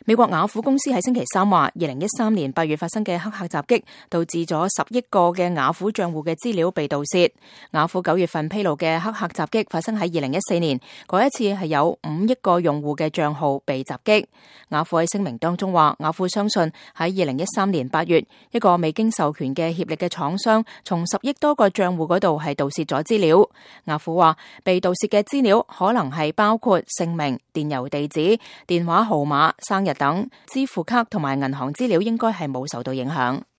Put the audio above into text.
美國雅虎公司喺星期三話，2013年8月發生嘅黑客襲擊，導致咗10億個嘅雅虎賬戶嘅資料被盜竊。雅虎9月份披露嘅黑客襲擊發生喺2014年，嗰一次係有5億個用戶嘅賬號被襲擊。雅虎喺聲明當中話，雅虎相信喺2013年8月，一個未經授權嘅協力嘅廠商從10億多個賬戶嗰度係盜竊咗資料。雅虎話，被盜竊嘅資料可能係包括姓名、電郵地址、電話號碼、生日等，支付卡同埋銀行資料應該係冇受到影響。